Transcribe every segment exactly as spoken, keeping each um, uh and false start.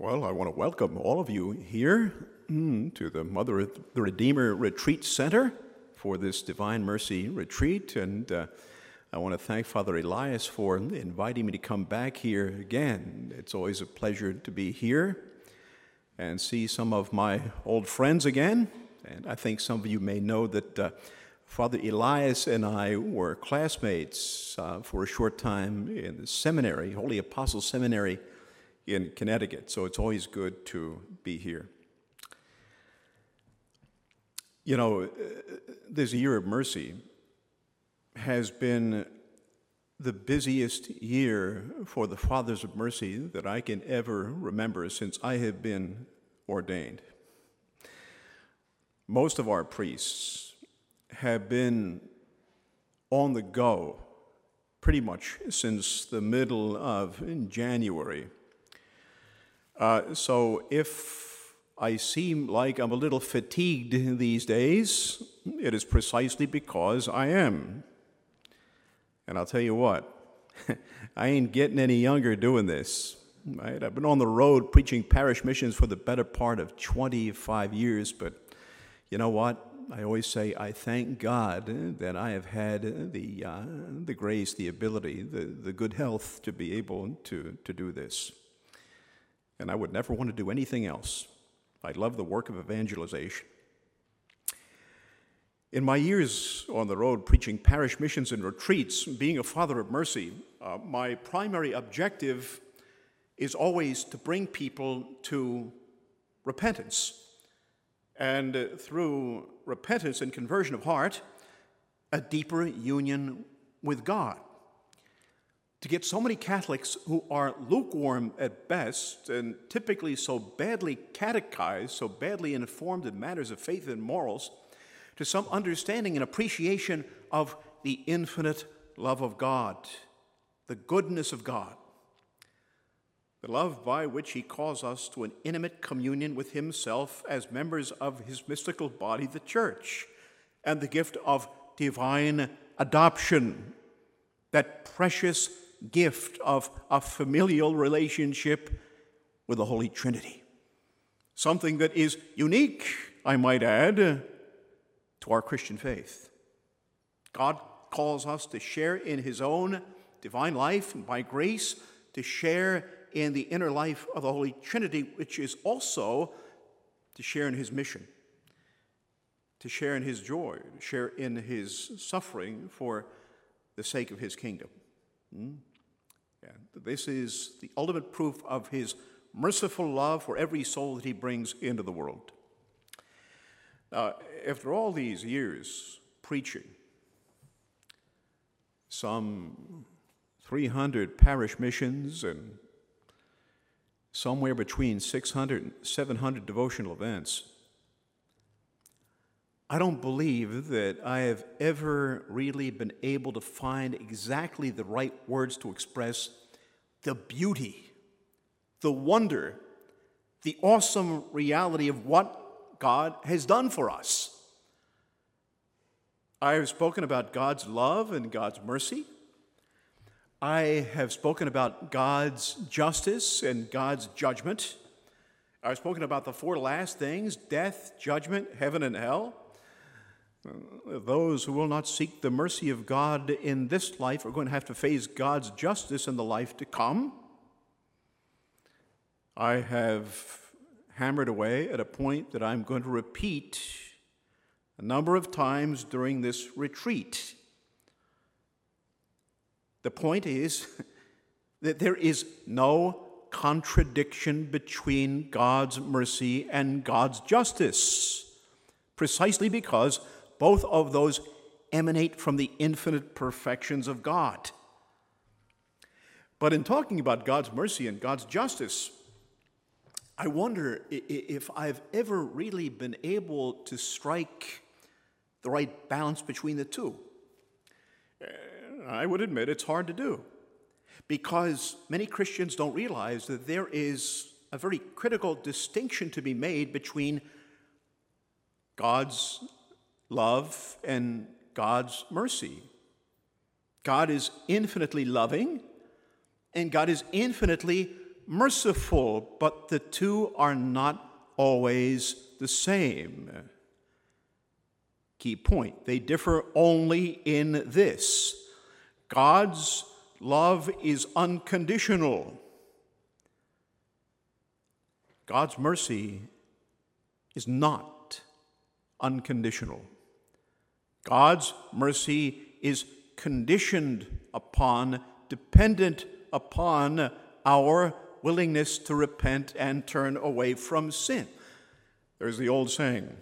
Well, I want to welcome all of you here mm, to the Mother of the Redeemer Retreat Center for this Divine Mercy Retreat. And uh, I want to thank Father Elias for inviting me to come back here again. It's always a pleasure to be here and see some of my old friends again. And I think some of you may know that uh, Father Elias and I were classmates uh, for a short time in the seminary, Holy Apostle Seminary in Connecticut, so it's always good to be here. You know, this year of mercy has been the busiest year for the Fathers of Mercy that I can ever remember since I have been ordained. Most of our priests have been on the go pretty much since the middle of January. Uh, so if I seem like I'm a little fatigued these days, it is precisely because I am. And I'll tell you what, I ain't getting any younger doing this. Right? I've been on the road preaching parish missions for the better part of twenty-five years, but you know what? I always say I thank God that I have had the uh, the grace, the ability, the, the good health to be able to, to do this. And I would never want to do anything else. I love the work of evangelization. In my years on the road preaching parish missions and retreats, being a Father of Mercy, uh, my primary objective is always to bring people to repentance. And uh, through repentance and conversion of heart, a deeper union with God. To get so many Catholics who are lukewarm at best and typically so badly catechized, so badly informed in matters of faith and morals, to some understanding and appreciation of the infinite love of God, the goodness of God, the love by which he calls us to an intimate communion with himself as members of his mystical body, the Church, and the gift of divine adoption, that precious gift of a familial relationship with the Holy Trinity. Something that is unique, I might add, to our Christian faith. God calls us to share in his own divine life and by grace to share in the inner life of the Holy Trinity, which is also to share in his mission, to share in his joy, to share in his suffering for the sake of his kingdom. Hmm? And this is the ultimate proof of his merciful love for every soul that he brings into the world. Now, after all these years preaching, some three hundred parish missions and somewhere between six hundred and seven hundred devotional events, I don't believe that I have ever really been able to find exactly the right words to express the beauty, the wonder, the awesome reality of what God has done for us. I have spoken about God's love and God's mercy. I have spoken about God's justice and God's judgment. I've spoken about the four last things: death, judgment, heaven, and hell. Those who will not seek the mercy of God in this life are going to have to face God's justice in the life to come. I have hammered away at a point that I'm going to repeat a number of times during this retreat. The point is that there is no contradiction between God's mercy and God's justice, precisely because both of those emanate from the infinite perfections of God. But in talking about God's mercy and God's justice, I wonder if I've ever really been able to strike the right balance between the two. I would admit it's hard to do, because many Christians don't realize that there is a very critical distinction to be made between God's love and God's mercy. God is infinitely loving, and God is infinitely merciful, but the two are not always the same. Key point, they differ only in this: God's love is unconditional. God's mercy is not unconditional. God's mercy is conditioned upon, dependent upon our willingness to repent and turn away from sin. There's the old saying,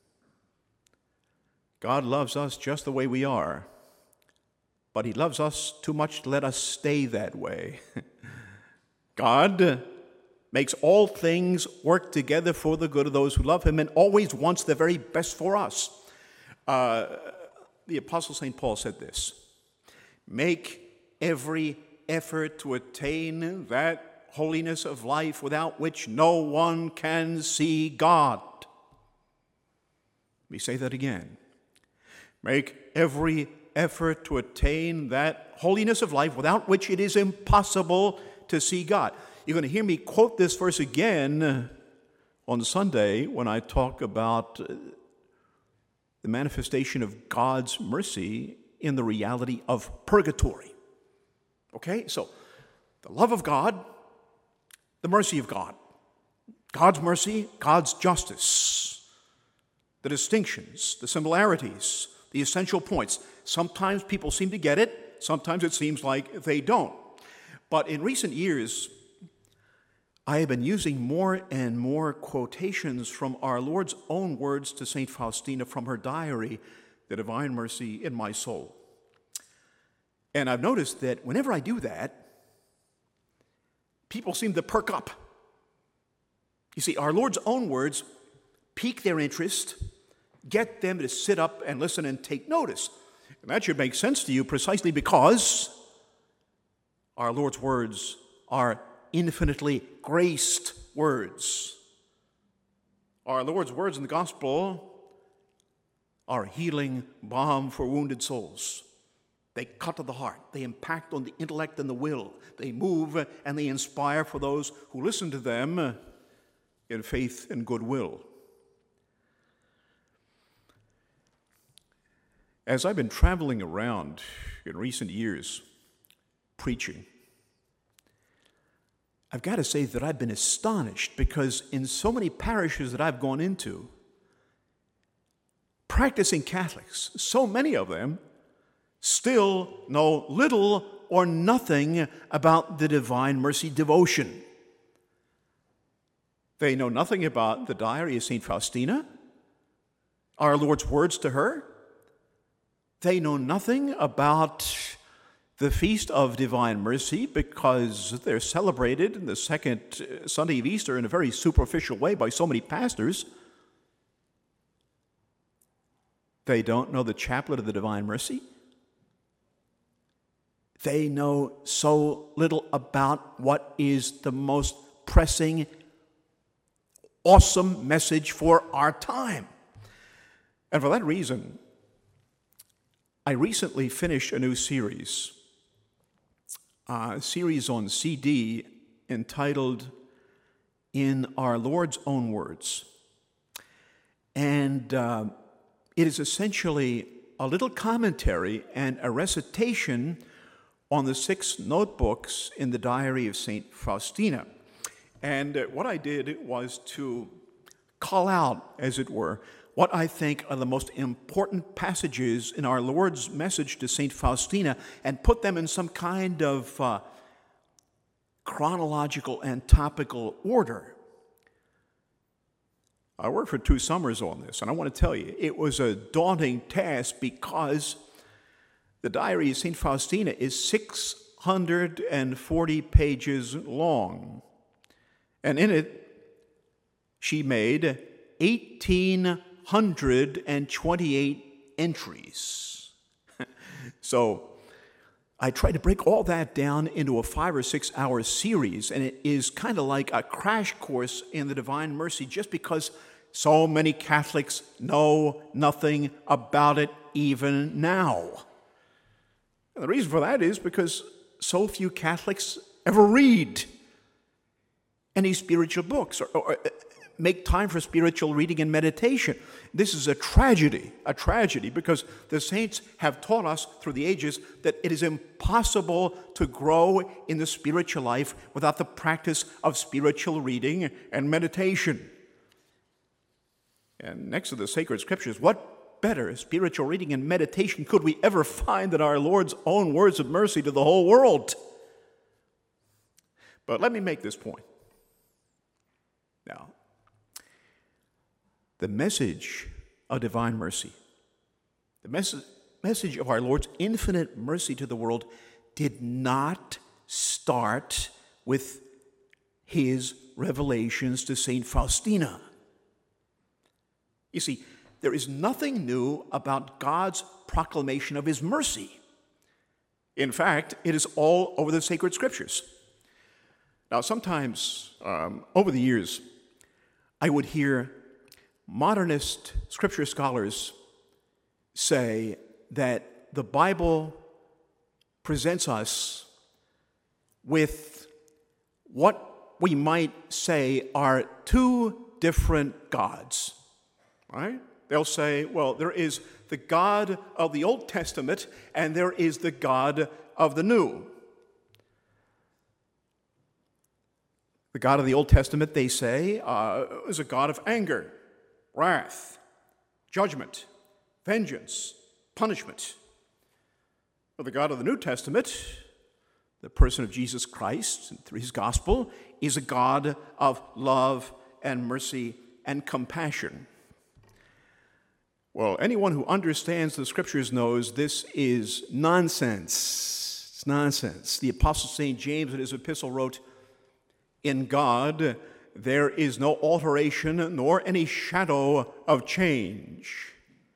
God loves us just the way we are, but he loves us too much to let us stay that way. God makes all things work together for the good of those who love him and always wants the very best for us. Uh, the Apostle Saint Paul said this: make every effort to attain that holiness of life without which no one can see God. Let me say that again. Make every effort to attain that holiness of life without which it is impossible to see God. You're going to hear me quote this verse again on Sunday when I talk about the manifestation of God's mercy in the reality of purgatory. Okay, so the love of God, the mercy of God, God's mercy, God's justice, the distinctions, the similarities, the essential points. Sometimes people seem to get it, sometimes it seems like they don't. But in recent years, I have been using more and more quotations from our Lord's own words to Saint Faustina from her diary, The Divine Mercy in My Soul. And I've noticed that whenever I do that, people seem to perk up. You see, our Lord's own words pique their interest, get them to sit up and listen and take notice. And that should make sense to you precisely because our Lord's words are infinitely graced words. Our Lord's words in the gospel are healing balm for wounded souls. They cut to the heart. They impact on the intellect and the will. They move and they inspire for those who listen to them in faith and goodwill. As I've been traveling around in recent years preaching, I've got to say that I've been astonished because in so many parishes that I've gone into, practicing Catholics, so many of them still know little or nothing about the Divine Mercy devotion. They know nothing about the diary of Saint Faustina, our Lord's words to her. They know nothing about the Feast of Divine Mercy because they're celebrated in the second Sunday of Easter in a very superficial way by so many pastors. They don't know the Chaplet of the Divine Mercy. They know so little about what is the most pressing, awesome message for our time. And for that reason, I recently finished a new series, a series on C D entitled In Our Lord's Own Words. And uh, it is essentially a little commentary and a recitation on the six notebooks in the diary of Saint Faustina. And uh, what I did was to call out, as it were, what I think are the most important passages in our Lord's message to Saint Faustina and put them in some kind of uh, chronological and topical order. I worked for two summers on this, and I want to tell you, it was a daunting task because the diary of Saint Faustina is six hundred forty pages long, and in it she made eighteen hundred twenty-eight entries. So I tried to break all that down into a five or six hour series, and it is kind of like a crash course in the Divine Mercy just because so many Catholics know nothing about it even now. And the reason for that is because so few Catholics ever read. any spiritual books or, or make time for spiritual reading and meditation. This is a tragedy, a tragedy, because the saints have taught us through the ages that it is impossible to grow in the spiritual life without the practice of spiritual reading and meditation. And next to the sacred scriptures, what better spiritual reading and meditation could we ever find than our Lord's own words of mercy to the whole world? But let me make this point. Now, the message of divine mercy, the message, message of our Lord's infinite mercy to the world did not start with his revelations to Saint Faustina. You see, there is nothing new about God's proclamation of his mercy. In fact, it is all over the sacred scriptures. Now, sometimes um, over the years, I would hear modernist scripture scholars say that the Bible presents us with what we might say are two different gods, right? They'll say, well, there is the God of the Old Testament and there is the God of the New. The God of the Old Testament, they say, uh, is a God of anger, wrath, judgment, vengeance, punishment. But the God of the New Testament, the person of Jesus Christ, and through his gospel, is a God of love and mercy and compassion. Well, anyone who understands the scriptures knows this is nonsense. It's nonsense. The Apostle Saint James in his epistle wrote, "In God there is no alteration nor any shadow of change."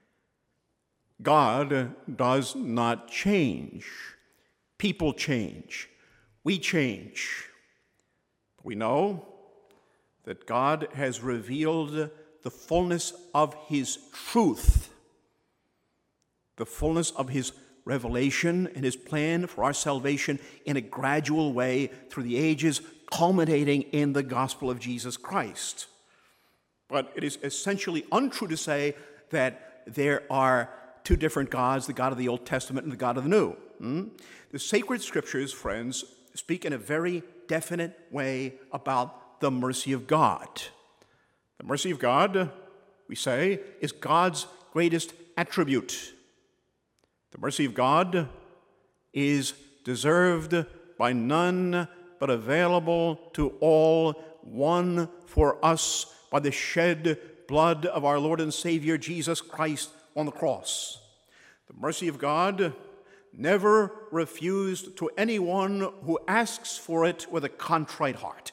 God does not change. People change. We change. We know that God has revealed the fullness of his truth, the fullness of his revelation and his plan for our salvation in a gradual way through the ages, culminating in the gospel of Jesus Christ. But it is essentially untrue to say that there are two different gods, the God of the Old Testament and the God of the New. Hmm? The sacred scriptures, friends, speak in a very definite way about the mercy of God. The mercy of God, we say, is God's greatest attribute. The mercy of God is deserved by none but available to all, won for us by the shed blood of our Lord and Savior Jesus Christ on the cross. The mercy of God never refused to anyone who asks for it with a contrite heart.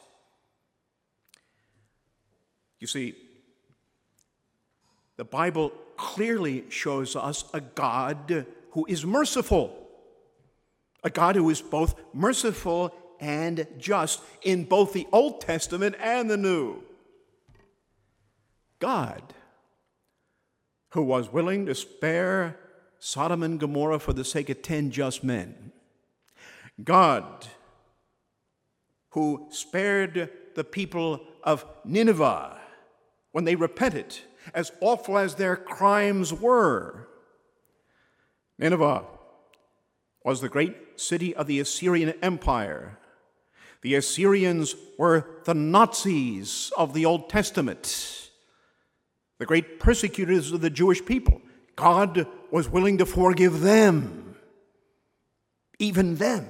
You see, the Bible clearly shows us a God who is merciful, a God who is both merciful and just in both the Old Testament and the New. God, who was willing to spare Sodom and Gomorrah for the sake of ten just men. God, who spared the people of Nineveh when they repented, as awful as their crimes were. Nineveh was the great city of the Assyrian Empire. The Assyrians were the Nazis of the Old Testament, the great persecutors of the Jewish people. God was willing to forgive them, even them.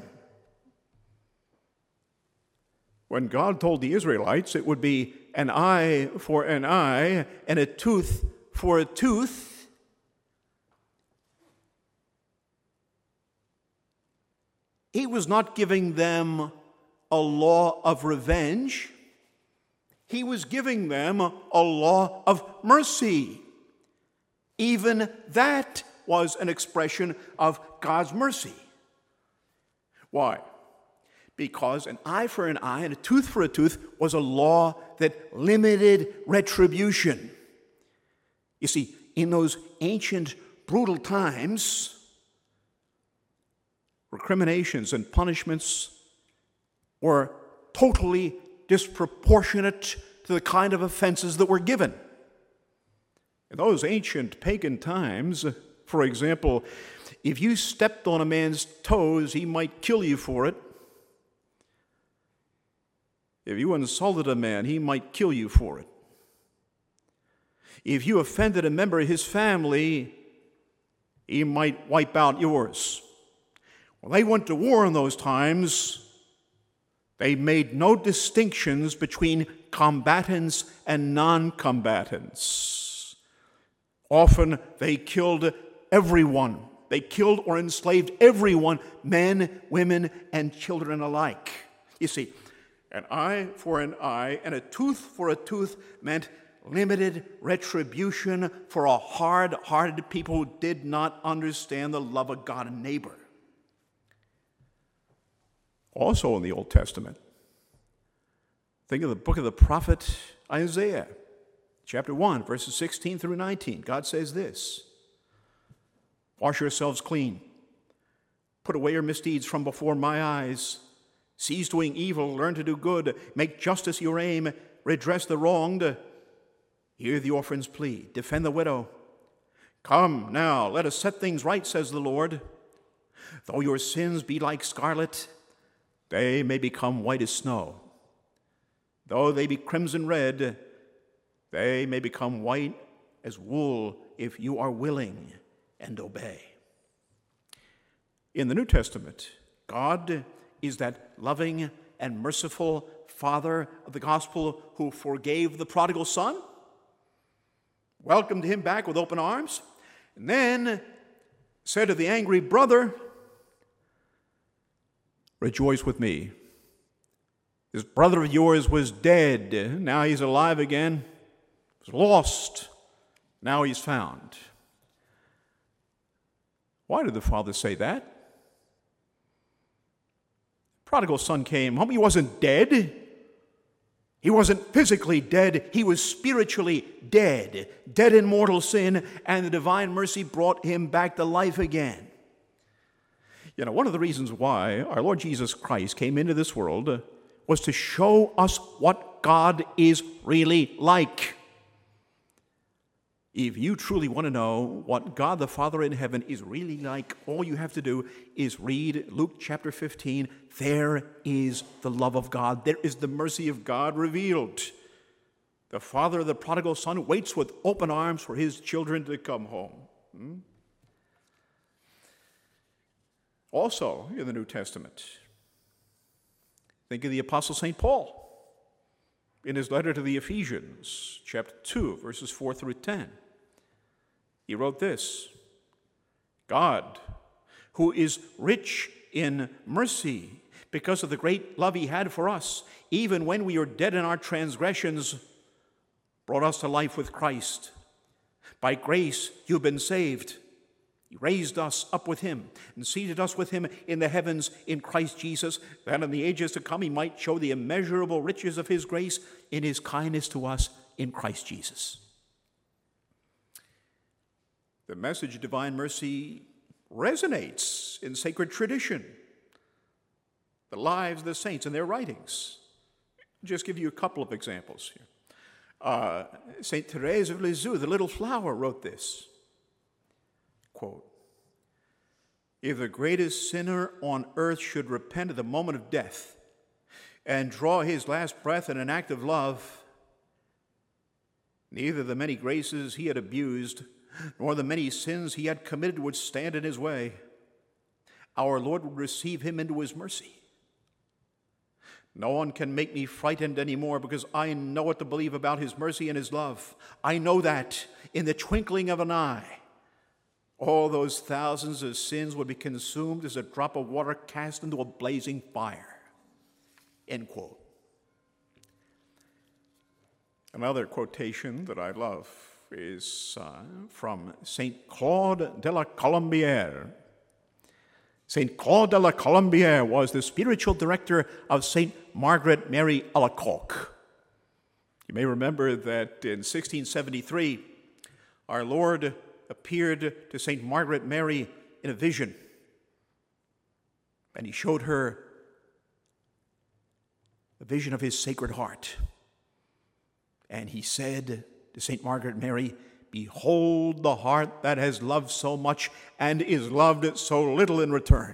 When God told the Israelites it would be an eye for an eye and a tooth for a tooth, he was not giving them a law of revenge. He was giving them a law of mercy. Even that was an expression of God's mercy. Why? Because an eye for an eye and a tooth for a tooth was a law that limited retribution. You see, in those ancient, brutal times, recriminations and punishments were totally disproportionate to the kind of offenses that were given. In those ancient pagan times, for example, if you stepped on a man's toes, he might kill you for it. If you insulted a man, he might kill you for it. If you offended a member of his family, he might wipe out yours. When they went to war in those times, they made no distinctions between combatants and non-combatants. Often they killed everyone. They killed or enslaved everyone, men, women, and children alike. You see, an eye for an eye and a tooth for a tooth meant limited retribution for a hard-hearted people who did not understand the love of God and neighbor. Also in the Old Testament, think of the book of the prophet Isaiah, chapter one, verses sixteen through nineteen. God says this, "Wash yourselves clean. Put away your misdeeds from before my eyes. Cease doing evil, learn to do good. Make justice your aim. Redress the wronged. Hear the orphan's plea. Defend the widow. Come now, let us set things right, says the Lord. Though your sins be like scarlet, they may become white as snow. Though they be crimson red, they may become white as wool if you are willing and obey." In the New Testament, God is that loving and merciful Father of the gospel who forgave the prodigal son, welcomed him back with open arms, and then said to the angry brother, "Rejoice with me. This brother of yours was dead. Now he's alive again. He was lost. Now he's found." Why did the father say that? Prodigal son came home. He wasn't dead. He wasn't physically dead. He was spiritually dead, dead in mortal sin, and the divine mercy brought him back to life again. You know, one of the reasons why our Lord Jesus Christ came into this world was to show us what God is really like. If you truly want to know what God the Father in heaven is really like, all you have to do is read Luke chapter fifteen. There is the love of God. There is the mercy of God revealed. The father of the prodigal son waits with open arms for his children to come home. Hmm? Also in the New Testament, think of the Apostle Saint Paul in his letter to the Ephesians, chapter two, verses four through ten. He wrote this, "God, who is rich in mercy, because of the great love he had for us, even when we were dead in our transgressions, brought us to life with Christ. By grace you've been saved. He raised us up with him and seated us with him in the heavens in Christ Jesus, that in the ages to come he might show the immeasurable riches of his grace in his kindness to us in Christ Jesus." The message of divine mercy resonates in sacred tradition, the lives of the saints and their writings. I'll just give you a couple of examples here. Uh, Saint Therese of Lisieux, the little flower, wrote this, quote, "If the greatest sinner on earth should repent at the moment of death and draw his last breath in an act of love, neither the many graces he had abused nor the many sins he had committed would stand in his way. Our Lord would receive him into his mercy. No one can make me frightened anymore because I know what to believe about his mercy and his love. I know that in the twinkling of an eye, all those thousands of sins would be consumed as a drop of water cast into a blazing fire." End quote. Another quotation that I love is uh, from Saint Claude de la Colombière. Saint Claude de la Colombière was the spiritual director of Saint Margaret Mary Alacoque. You may remember that in sixteen seventy-three, our Lord appeared to Saint Margaret Mary in a vision, and he showed her a vision of his Sacred Heart. And he said to Saint Margaret Mary, "Behold the heart that has loved so much and is loved so little in return."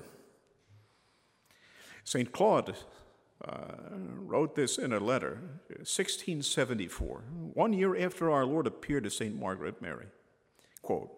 Saint Claude uh, wrote this in a letter, sixteen seventy-four, one year after our Lord appeared to Saint Margaret Mary. Quote,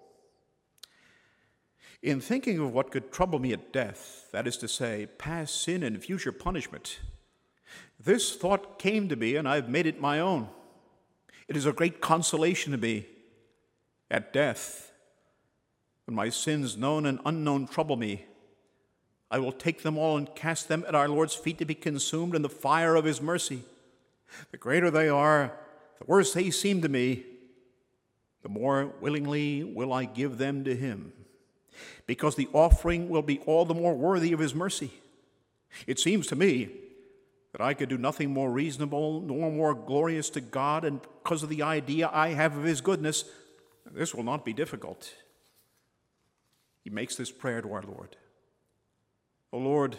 "In thinking of what could trouble me at death, that is to say, past sin and future punishment, this thought came to me, and I've made it my own. It is a great consolation to me at death, when my sins known and unknown trouble me. I will take them all and cast them at our Lord's feet to be consumed in the fire of his mercy. The greater they are, the worse they seem to me, the more willingly will I give them to him, because the offering will be all the more worthy of his mercy. It seems to me that I could do nothing more reasonable nor more glorious to God, and because of the idea I have of his goodness, this will not be difficult." He makes this prayer to our Lord. "O Lord,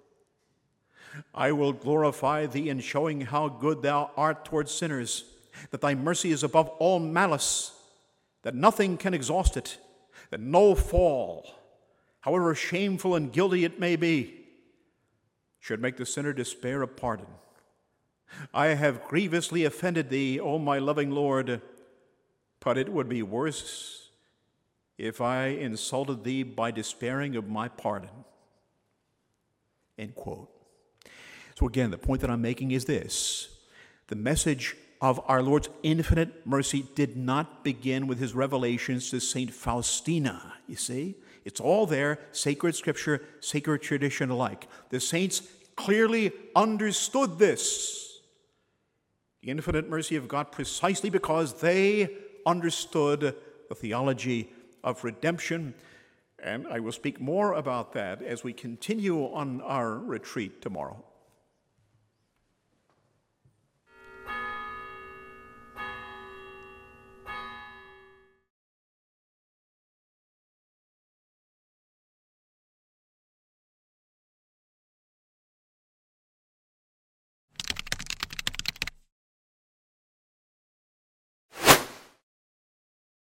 I will glorify thee in showing how good thou art towards sinners, that thy mercy is above all malice, that nothing can exhaust it, that no fall, however shameful and guilty it may be, should make the sinner despair of pardon. I have grievously offended thee, O my loving Lord, but it would be worse if I insulted thee by despairing of my pardon." End quote. So again, the point that I'm making is this. The message of our Lord's infinite mercy did not begin with his revelations to Saint Faustina, you see? It's all there, sacred scripture, sacred tradition alike. The saints clearly understood this, the infinite mercy of God, precisely because they understood the theology of redemption. And I will speak more about that as we continue on our retreat tomorrow.